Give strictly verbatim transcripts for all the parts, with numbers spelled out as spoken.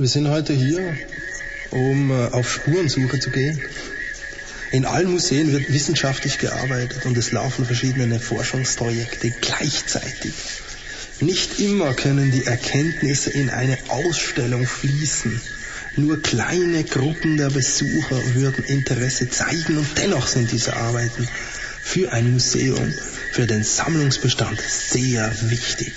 Wir sind heute hier, um äh, auf Spurensuche zu gehen. In allen Museen wird wissenschaftlich gearbeitet und es laufen verschiedene Forschungsprojekte gleichzeitig. Nicht immer können die Erkenntnisse in eine Ausstellung fließen. Nur kleine Gruppen der Besucher würden Interesse zeigen und dennoch sind diese Arbeiten für ein Museum, für den Sammlungsbestand sehr wichtig.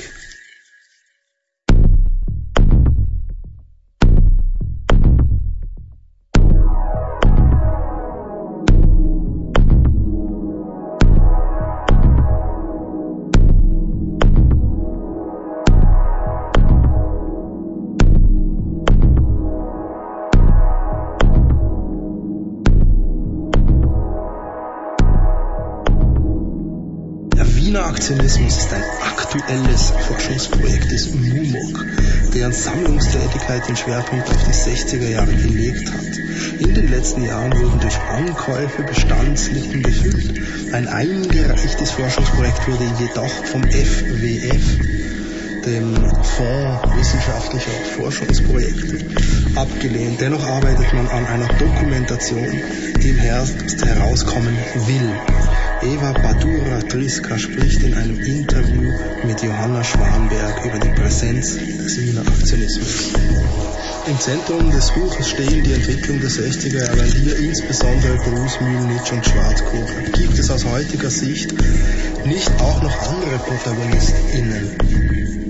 Der Aktionismus ist ein aktuelles Forschungsprojekt des M U M O C, deren Sammlungstätigkeit den Schwerpunkt auf die sechziger Jahre gelegt hat. In den letzten Jahren wurden durch Ankäufe Bestandslücken gefüllt. Ein eingereichtes Forschungsprojekt wurde jedoch vom F W F, dem Fonds wissenschaftlicher Forschungsprojekte, abgelehnt. Dennoch arbeitet man an einer Dokumentation, die im Herbst herauskommen will. Eva Badura-Triska spricht in einem Interview mit Johanna Schwanberg über die Präsenz des Wiener Aktionismus. Im Zentrum des Buches stehen die Entwicklung der sechziger Jahre, hier insbesondere Bruce Mühlnitsch und Schwarzkopf. Gibt es aus heutiger Sicht nicht auch noch andere ProtagonistInnen?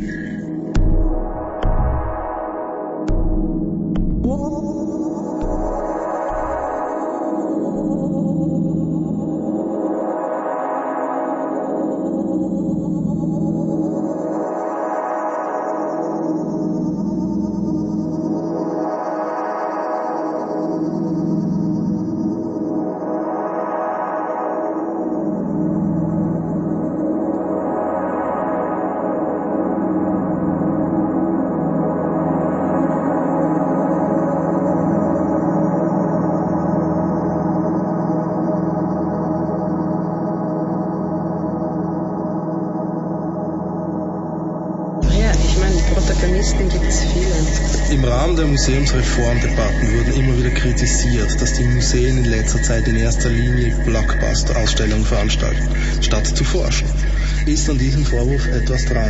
Protagonisten gibt es viele. Im Rahmen der Museumsreformdebatten wurden immer wieder kritisiert, dass die Museen in letzter Zeit in erster Linie Blockbuster-Ausstellungen veranstalten, statt zu forschen. Ist an diesem Vorwurf etwas dran?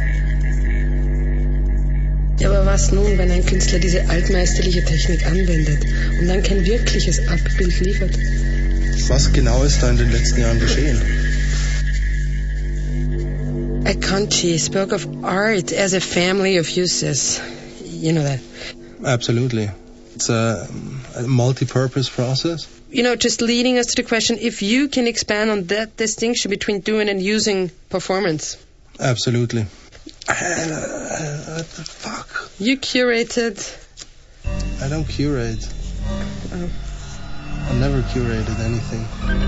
Ja, aber was nun, wenn ein Künstler diese altmeisterliche Technik anwendet und dann kein wirkliches Abbild liefert? Was genau ist da in den letzten Jahren geschehen? Aconchi spoke of art as a family of uses. You know that? Absolutely. It's a, a multi-purpose process. You know, just leading us to the question if you can expand on that distinction between doing and using performance. Absolutely. Uh, uh, what the fuck? You curated. I don't curate. Oh. I never curated anything.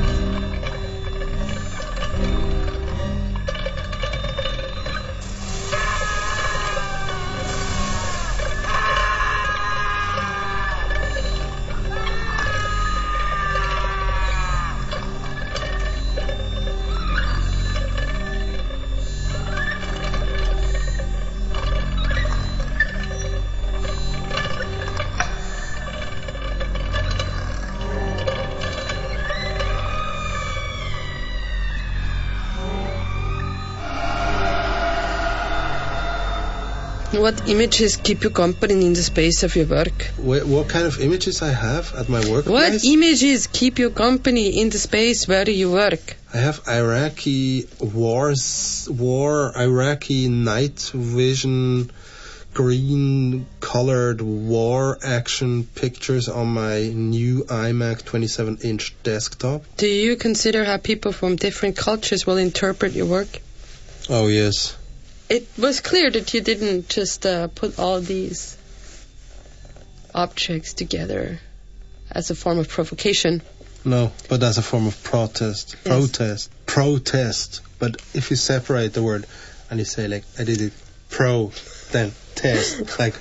What images keep you company in the space of your work? What, what kind of images I have at my workplace? What images keep you company in the space where you work? I have Iraqi wars, war, Iraqi night vision, green-colored war action pictures on my new iMac twenty-seven inch desktop. Do you consider how people from different cultures will interpret your work? Oh, yes. It was clear that you didn't just uh, put all these objects together as a form of provocation. No, but as a form of protest. Yes. Protest. Protest. But if you separate the word and you say, like, I did it pro, then test, like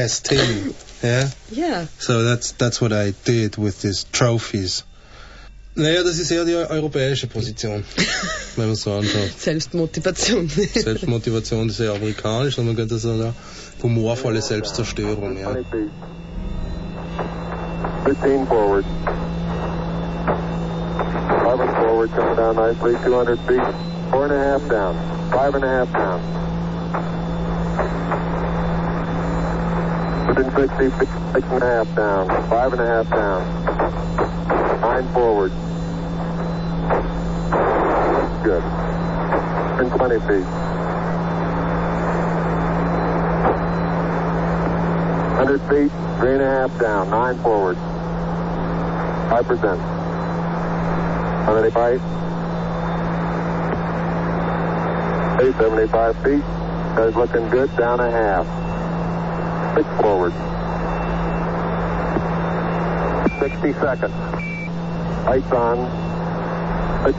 protesting. Yeah? Yeah. So that's that's what I did with these trophies. Naja, das ist eher die europäische Position, wenn man es so anschaut. Selbstmotivation. Selbstmotivation ist eher amerikanisch, und man könnte sagen, ja, humorvolle Selbstzerstörung, ja. fifteen forward. eleven forward, coming down nicely, two hundred feet. Four and a half down. Five and a half down. one hundred sixty feet, six and a half down. Five and a half down. Nine forward. Good. one hundred twenty feet. one hundred feet, three and a half down. Nine forward. Five percent. How many bites? Eight, seventy-five feet. Guys looking good. Down a half. Six forward. sixty seconds. Lights on. Six.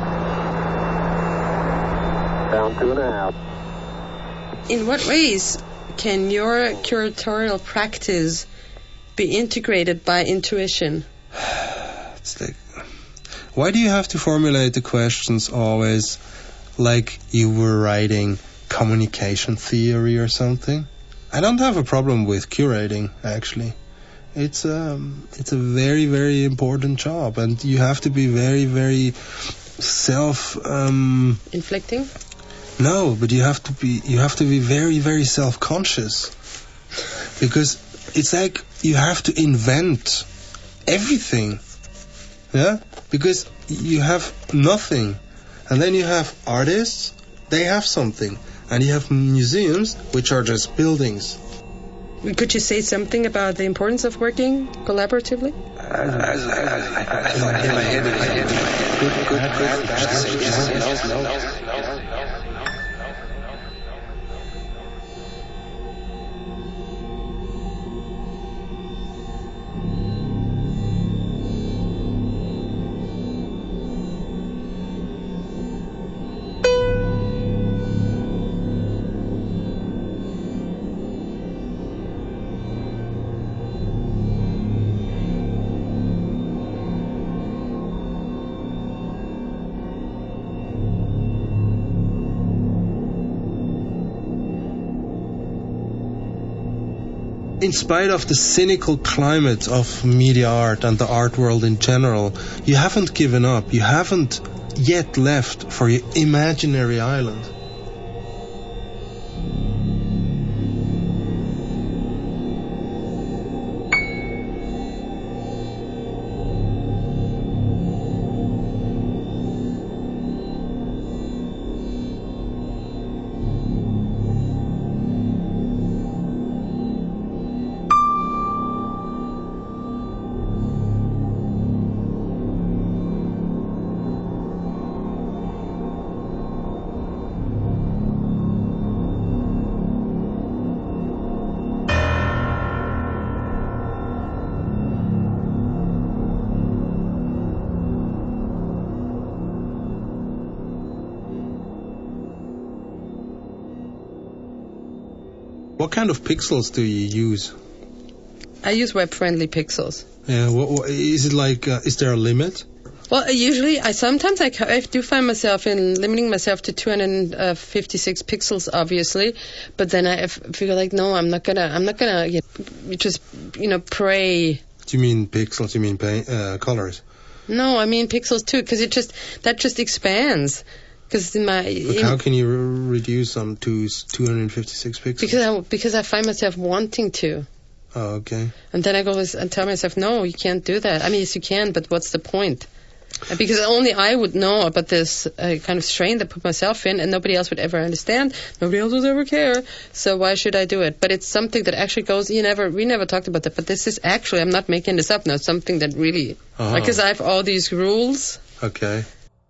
Down two and a half. In what ways can your curatorial practice be integrated by intuition? It's like, why do you have to formulate the questions always like you were writing communication theory or something? I don't have a problem with curating, actually. It's um, it's a very, very important job, and you have to be very, very self... Um, Inflicting? No, but you have to be you have to be very, very self-conscious, because it's like you have to invent everything, yeah? Because you have nothing, and then you have artists, they have something, and you have museums, which are just buildings. Could you say something about the importance of working collaboratively? In spite of the cynical climate of media art and the art world in general, you haven't given up. You haven't yet left for your imaginary island. What kind of pixels do you use? I use web-friendly pixels. Yeah, what, what, is it like? Uh, is there a limit? Well, usually, I sometimes I, I do find myself in limiting myself to two hundred fifty-six pixels, obviously, but then I feel like no, I'm not gonna, I'm not gonna you know, just you know pray. Do you mean pixels? Do you mean paint, uh, colors? No, I mean pixels too, because it just that just expands. Because in my Look, in, how can you re- reduce them to two hundred fifty-six pixels? Because I because I find myself wanting to. Oh, okay. And then I go and tell myself, no, you can't do that. I mean, yes, you can, but what's the point? Because only I would know about this uh, kind of strain that I put myself in, and nobody else would ever understand. Nobody else would ever care. So why should I do it? But it's something that actually goes. You never, we never talked about that. But this is actually, I'm not making this up now. Something that really, uh-huh. because I have all these rules. Okay.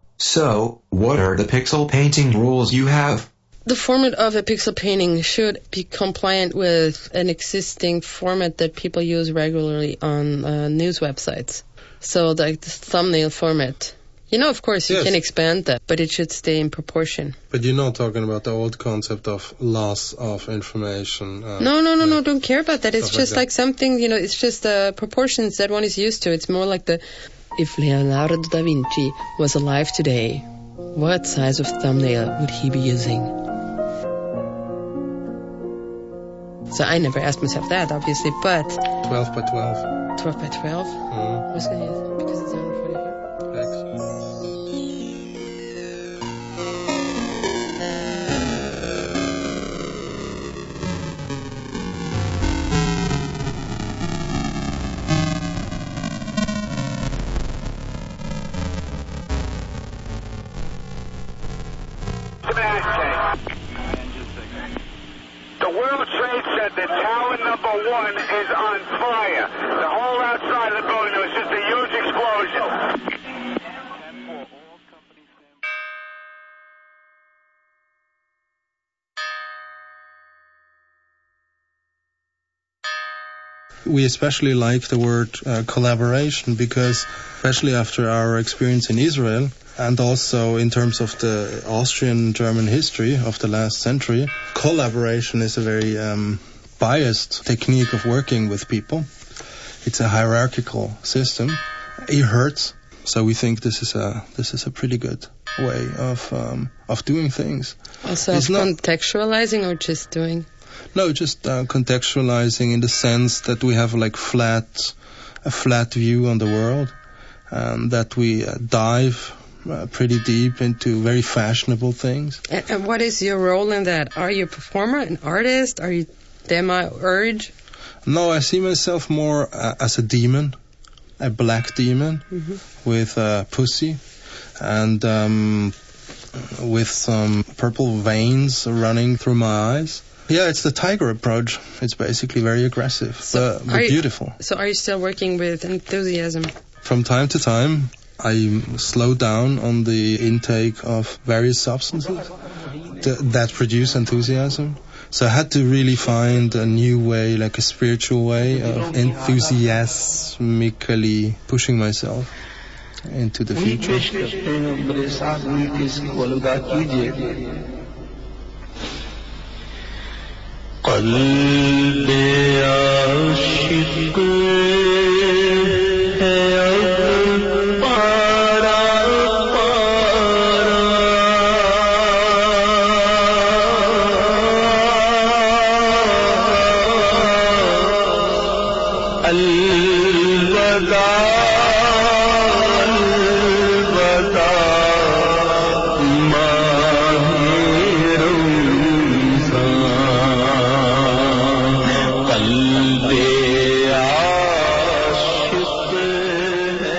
So, what are the pixel painting rules you have? The format of a pixel painting should be compliant with an existing format that people use regularly on uh, news websites. So the, the thumbnail format. You know, of course, you yes. can expand that, but it should stay in proportion. But you're not talking about the old concept of loss of information. Uh, no, no, no, like no, don't care about that. It's just like, like something, you know, it's just the uh, proportions that one is used to. It's more like the If Leonardo da Vinci was alive today, what size of thumbnail would he be using? So I never asked myself that, obviously, but... twelve by twelve. twelve by twelve? Mm. I was going to use, because it's one forty here. X. The World Trade Center, tower number one, is on fire. The whole outside of the building, there was just a huge explosion. We especially like the word uh, collaboration because, especially after our experience in Israel, and also in terms of the Austrian-German history of the last century, collaboration is a very um, biased technique of working with people. It's a hierarchical system. It hurts, so we think this is a this is a pretty good way of um, of doing things. Also, It's not- contextualizing or just doing? No, just uh, contextualizing in the sense that we have like flat, a flat view on the world, and that we uh, dive uh, pretty deep into very fashionable things. And, and what is your role in that? Are you a performer, an artist? Are you demiurge? No, I see myself more uh, as a demon, a black demon Mm-hmm. with a pussy and um, with some purple veins running through my eyes. Yeah, it's the tiger approach. It's basically very aggressive, So but, but are you- beautiful. So are you still working with enthusiasm? From time to time, I slow down on the intake of various substances th- that produce enthusiasm. So I had to really find a new way, like a spiritual way of enthusiasmically pushing myself into the future. قلب عاشق ہے اب پارا پارا الوداع الوداع ماہ رمضان قلب عاشق ہے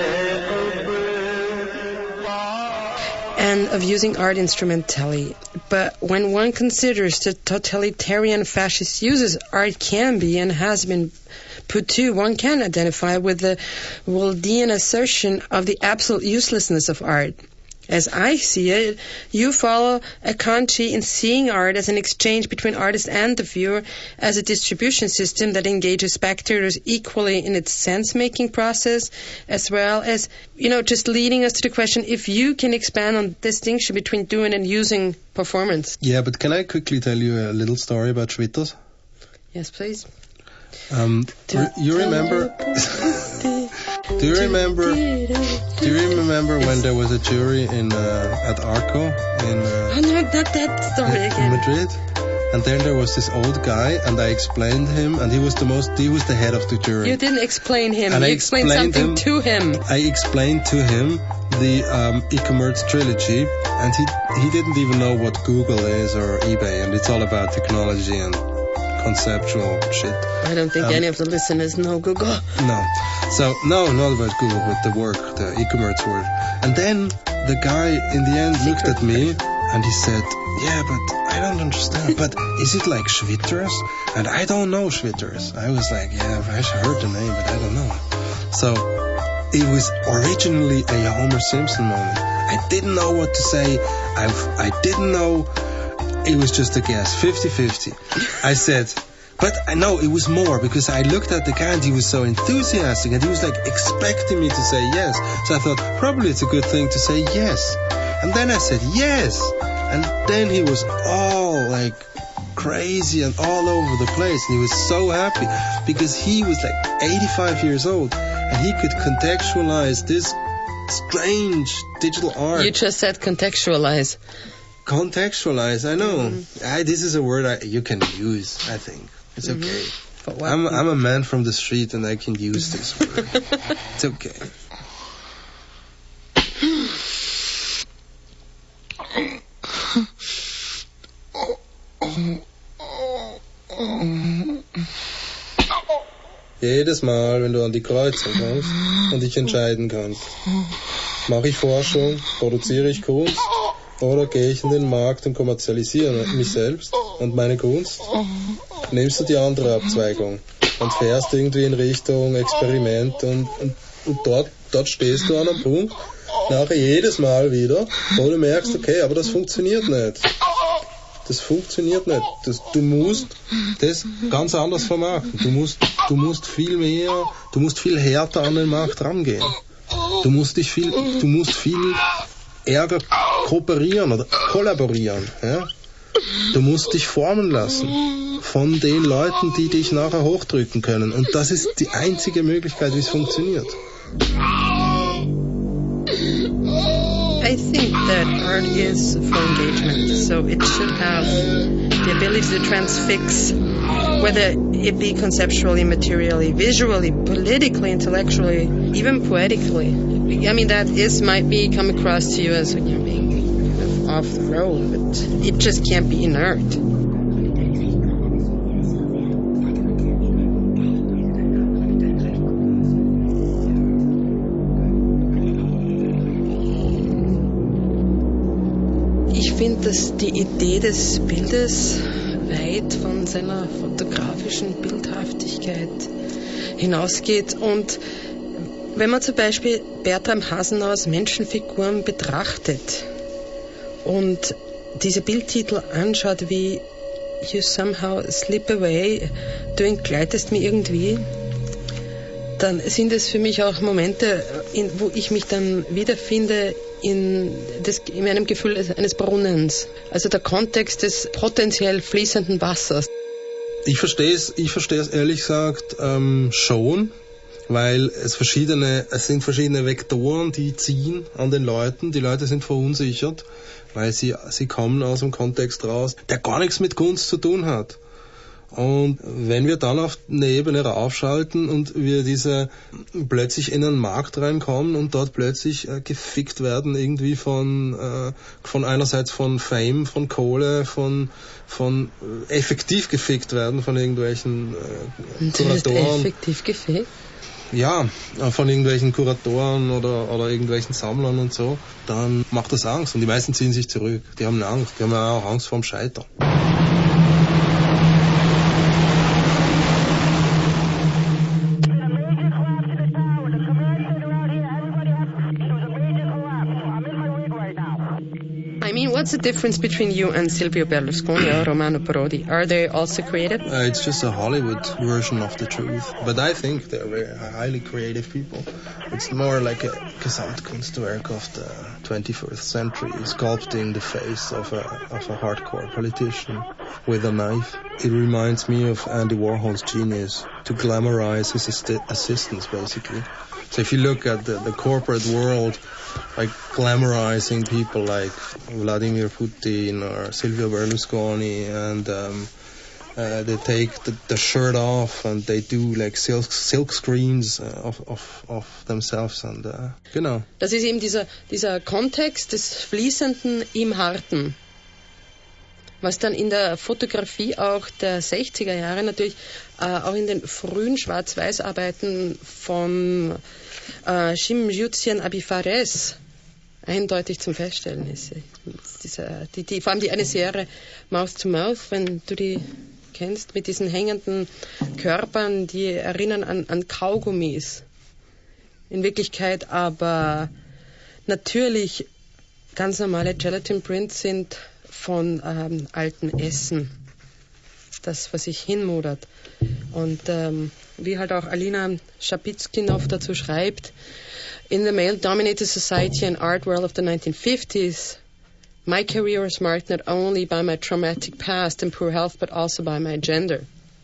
اب And of using art instrumentally. But when one considers the totalitarian fascist uses art can be and has been put to, one can identify with the Waldian assertion of the absolute uselessness of art. As I see it, you follow a Kanti in seeing art as an exchange between artist and the viewer, as a distribution system that engages spectators equally in its sense-making process, as well as, you know, just leading us to the question if you can expand on the distinction between doing and using performance. Yeah, but can I quickly tell you a little story about Schwitters? Yes, please. Um, re- you remember? Do you remember? Do you remember when there was a jury in uh, at Arco in, uh, Oh no, not that story in again. Madrid? And then there was this old guy, and I explained him, and he was the most. He was the head of the jury. You didn't explain him. And I you explained, explained something him- to him. I explained to him the um, e-commerce trilogy, and he he didn't even know what Google is or eBay, and it's all about technology and conceptual shit. I don't think Um, any of the listeners know Google. No. So, no, not about Google, but the work, the e-commerce work. And then the guy in the end looked at me and he said, yeah, but I don't understand. But is it like Schwitters? And I don't know Schwitters. I was like, yeah, I heard the name, but I don't know. So it was originally a Homer Simpson moment. I didn't know what to say. I, I didn't know. It was just a guess, fifty-fifty. I said, but I know it was more because I looked at the guy and he was so enthusiastic and he was like expecting me to say yes. So I thought probably it's a good thing to say yes. And then I said yes. And then he was all like crazy and all over the place. And he was so happy because he was like eighty-five years old and he could contextualize this strange digital art. You just said contextualize. Contextualize, I know. Mm-hmm. I, this is a word I, you can use, I think. It's Mm-hmm. okay. But what? I'm, I'm a man from the street and I can use this word. It's okay. Jedes Mal, wenn du an die Kreuzung kommst und dich entscheiden kannst, mache ich Forschung, produziere ich Kunst oder gehe ich in den Markt und kommerzialisiere mich selbst und meine Kunst, nimmst du die andere Abzweigung und fährst irgendwie in Richtung Experiment und, und, und dort, dort stehst du an einem Punkt, nachher jedes Mal wieder, wo du merkst, okay, aber das funktioniert nicht. Das funktioniert nicht. Das, du musst das ganz anders vermarkten. Du musst, du musst viel mehr, du musst viel härter an den Markt rangehen. Du musst dich viel, du musst viel ärger kooperieren oder kollaborieren. Ja? Du musst dich formen lassen von den Leuten, die dich nachher hochdrücken können. Und das ist die einzige Möglichkeit, wie es funktioniert. I think that art is for engagement, so it should have the ability to transfix, whether it be conceptually, materially, visually, politically, intellectually, even poetically. I mean, that is might be come across to you as, you know, being kind of off the road, but it just can't be inert. Ich finde, dass die Idee des Bildes weit von seiner fotografischen Bildhaftigkeit hinausgeht. Und wenn man zum Beispiel Bertram Hasenauers Menschenfiguren betrachtet und diese Bildtitel anschaut wie You Somehow Slip Away, du entgleitest mir irgendwie, dann sind es für mich auch Momente, in, wo ich mich dann wiederfinde in, das, in meinem Gefühl eines Brunnens. Also der Kontext des potenziell fließenden Wassers. Ich verstehe es, ich verstehe es ehrlich gesagt ähm, schon, weil es verschiedene, es sind verschiedene Vektoren, die ziehen an den Leuten. Die Leute sind verunsichert, weil sie, sie kommen aus einem Kontext raus, der gar nichts mit Kunst zu tun hat. Und wenn wir dann auf eine Ebene raufschalten und wir diese plötzlich in einen Markt reinkommen und dort plötzlich äh, gefickt werden irgendwie von äh, von einerseits von Fame, von Kohle, von von äh, effektiv gefickt werden von irgendwelchen äh, Kuratoren. Effektiv gefickt? Ja, von irgendwelchen Kuratoren oder oder irgendwelchen Sammlern und so, dann macht das Angst und die meisten ziehen sich zurück. Die haben Angst, die haben ja auch Angst vorm Scheitern. I mean, what's the difference between you and Silvio Berlusconi or Romano Prodi? Are they also creative? Uh, it's just a Hollywood version of the truth. But I think they're very highly creative people. It's more like a Gesamtkunstwerk of the twenty-first century, sculpting the face of a, of a hardcore politician with a knife. It reminds me of Andy Warhol's genius to glamorize his assi- assistants, basically. So if you look at the, the corporate world, like glamorizing people like Vladimir Putin or Silvio Berlusconi, and um, uh, they take the, the shirt off and they do like silk, silk screens uh, of, of, of themselves and uh, genau. Das ist eben dieser, dieser Kontext des Fließenden im Harten. Was dann in der Fotografie auch der sechziger Jahre natürlich äh, auch in den frühen Schwarz-Weiß-Arbeiten von äh, Shimjutzian Abifares eindeutig zum Feststellen ist. Diese, die, die, vor allem die eine Serie Mouth to Mouth, wenn du die kennst, mit diesen hängenden Körpern, die erinnern an, an Kaugummis. In Wirklichkeit aber natürlich ganz normale Gelatin Prints sind von ähm, alten Essen, das, was sich hinmodert. Und ähm, wie halt auch Alina Schapitskinov dazu schreibt, in the male-dominated society and art world of the nineteen fifties, My career was marked not only by my traumatic past and poor health, but also by my gender.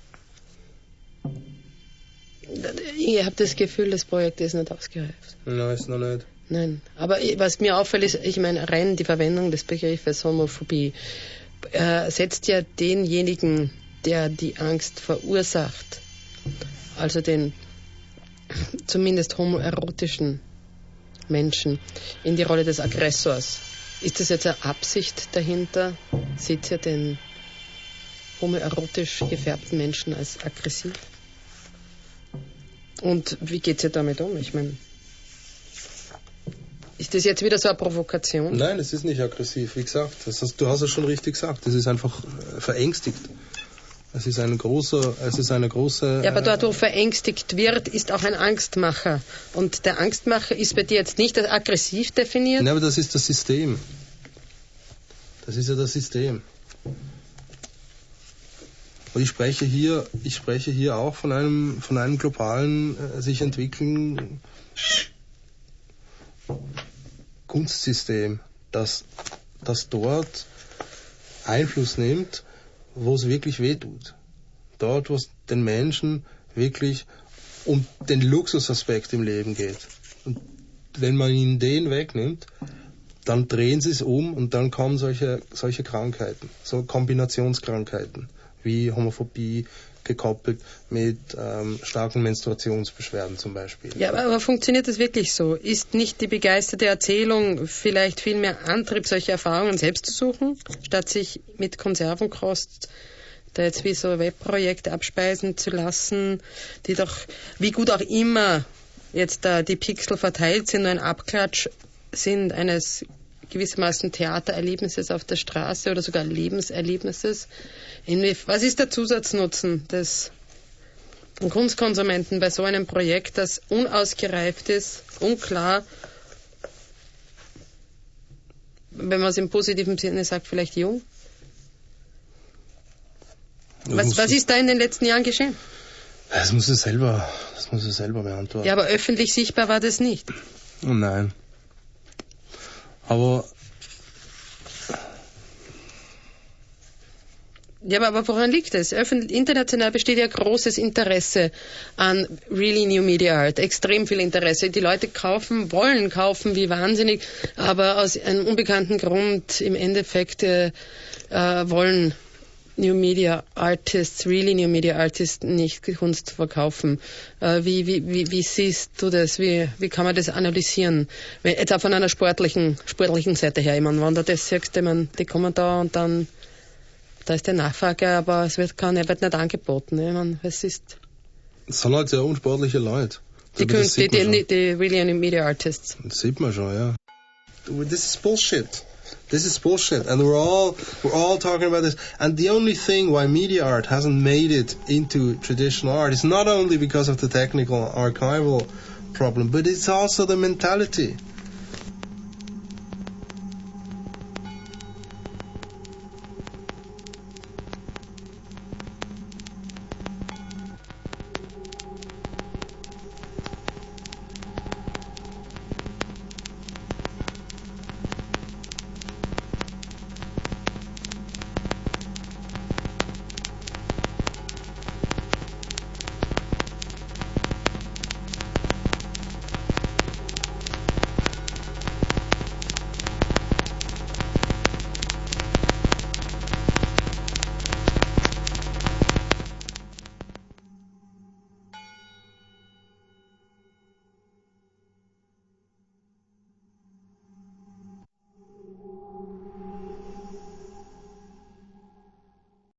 Ich habe das Gefühl, das Projekt ist nicht ausgereift. Nein, ist noch nicht. Nein, aber was mir auffällt, ist, ich meine, rein die Verwendung des Begriffes Homophobie äh, setzt ja denjenigen, der die Angst verursacht, also den zumindest homoerotischen Menschen, in die Rolle des Aggressors. Ist das jetzt eine Absicht dahinter? Seht ihr den homoerotisch gefärbten Menschen als aggressiv? Und wie geht's ihr damit um? Ich meine, ist das jetzt wieder so eine Provokation? Nein, es ist nicht aggressiv, wie gesagt. Das hast, du hast es schon richtig gesagt. Es ist einfach äh, verängstigt. Es ist ein großer, es ist eine große... Ja, aber dort, wo verängstigt wird, ist auch ein Angstmacher. Und der Angstmacher ist bei dir jetzt nicht als aggressiv definiert? Nein, aber das ist das System. Das ist ja das System. Und ich spreche hier, ich spreche hier auch von einem, von einem globalen, äh, sich entwickeln Kunstsystem, das, das dort Einfluss nimmt, wo es wirklich wehtut. Dort, wo es den Menschen wirklich um den Luxusaspekt im Leben geht. Und wenn man ihnen den wegnimmt, dann drehen sie es um und dann kommen solche, solche Krankheiten, so Kombinationskrankheiten, wie Homophobie, gekoppelt mit ähm, starken Menstruationsbeschwerden zum Beispiel. Ja, aber, aber funktioniert das wirklich so? Ist nicht die begeisterte Erzählung vielleicht viel mehr Antrieb, solche Erfahrungen selbst zu suchen, statt sich mit Konservenkost da jetzt wie so Webprojekte abspeisen zu lassen, die doch, wie gut auch immer jetzt da die Pixel verteilt sind, nur ein Abklatsch sind eines gewissermaßen Theatererlebnisses auf der Straße oder sogar Lebenserlebnisses. Was ist der Zusatznutzen des Kunstkonsumenten bei so einem Projekt, das unausgereift ist, unklar, wenn man es im positiven Sinne sagt, vielleicht jung? Was, was ist da in den letzten Jahren geschehen? Das muss es selber, das muss es selber beantworten. Ja, aber öffentlich sichtbar war das nicht. Oh nein. Aber Ja, aber, aber woran liegt es? Öffentlich, international besteht ja großes Interesse an really new media art, extrem viel Interesse. Die Leute kaufen, wollen kaufen wie wahnsinnig, aber aus einem unbekannten Grund im Endeffekt äh, wollen New Media Artists, really New Media Artists nicht Kunst verkaufen. Äh, wie, wie, wie, wie siehst du das? Wie, wie kann man das analysieren? Wenn, jetzt auch von einer sportlichen, sportlichen Seite her. Ich meine, wenn du das siehst, ich meine, die kommen da und dann, da ist die Nachfrage, aber es wird, kann, wird nicht angeboten. Ich meine, es ist... Es sind halt sehr unsportliche Leute. Die, Künst, die, die, die really New Media Artists. Das sieht man schon, ja. This is bullshit. This is bullshit, and we're all we're all talking about this. And the only thing why media art hasn't made it into traditional art is not only because of the technical archival problem, but it's also the mentality.